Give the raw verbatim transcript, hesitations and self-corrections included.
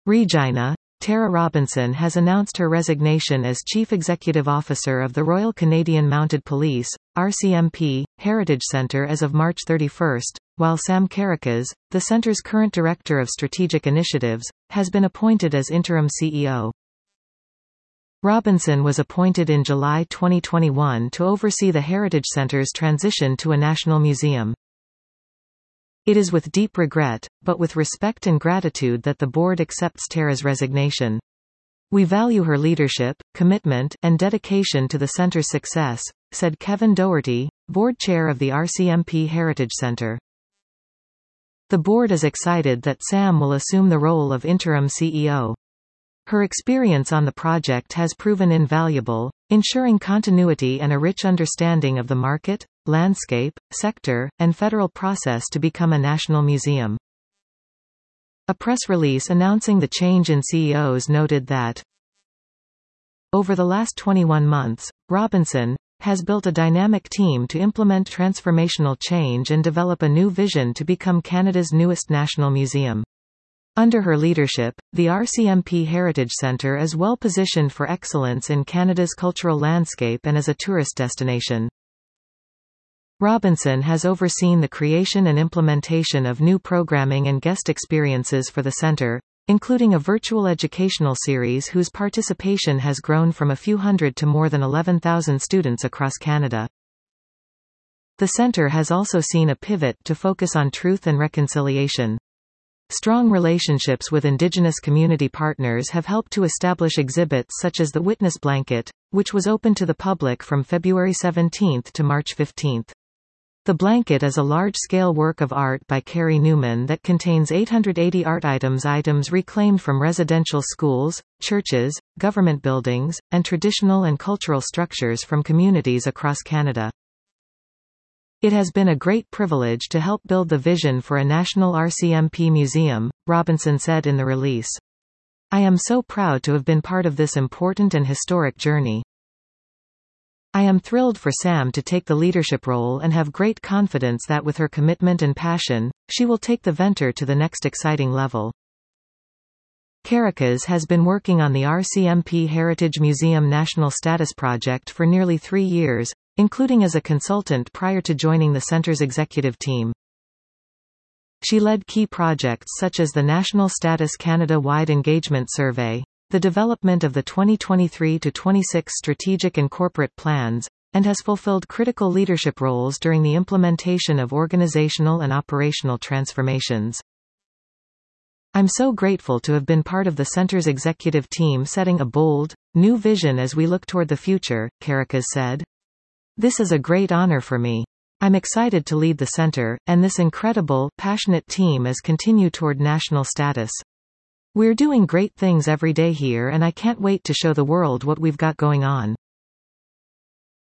Regina, Tara Robinson has announced her resignation as Chief Executive Officer of the Royal Canadian Mounted Police, R C M P, Heritage Centre as of March thirty-first, while Sam Karakas, the centre's current Director of Strategic Initiatives, has been appointed as interim C E O. Robinson was appointed in July twenty twenty-one to oversee the Heritage Centre's transition to a national museum. It is with deep regret, but with respect and gratitude that the board accepts Tara's resignation. We value her leadership, commitment, and dedication to the centre's success, said Kevin Doherty, board chair of the R C M P Heritage Centre. The board is excited that Sam will assume the role of interim C E O. Her experience on the project has proven invaluable, ensuring continuity and a rich understanding of the market, landscape, sector, and federal process to become a national museum. A press release announcing the change in C E Os noted that, over the last twenty-one months, Robinson has built a dynamic team to implement transformational change and develop a new vision to become Canada's newest national museum. Under her leadership, the R C M P Heritage Centre is well positioned for excellence in Canada's cultural landscape and as a tourist destination. Robinson has overseen the creation and implementation of new programming and guest experiences for the centre, including a virtual educational series whose participation has grown from a few hundred to more than eleven thousand students across Canada. The centre has also seen a pivot to focus on truth and reconciliation. Strong relationships with Indigenous community partners have helped to establish exhibits such as the Witness Blanket, which was open to the public from February seventeenth to March fifteenth. The blanket is a large-scale work of art by Carrie Newman that contains eight hundred eighty art items items reclaimed from residential schools, churches, government buildings, and traditional and cultural structures from communities across Canada. It has been a great privilege to help build the vision for a national R C M P museum, Robinson said in the release. I am so proud to have been part of this important and historic journey. I am thrilled for Sam to take the leadership role and have great confidence that with her commitment and passion, she will take the venture to the next exciting level. Karakas has been working on the R C M P Heritage Museum National Status Project for nearly three years, including as a consultant prior to joining the centre's executive team. She led key projects such as the National Status Canada-wide Engagement Survey, the development of the twenty twenty-three to twenty-six strategic and corporate plans, and has fulfilled critical leadership roles during the implementation of organizational and operational transformations. I'm so grateful to have been part of the centre's executive team setting a bold, new vision as we look toward the future, Karakas said. This is a great honor for me. I'm excited to lead the centre, and this incredible, passionate team as continue toward national status. We're doing great things every day here and I can't wait to show the world what we've got going on.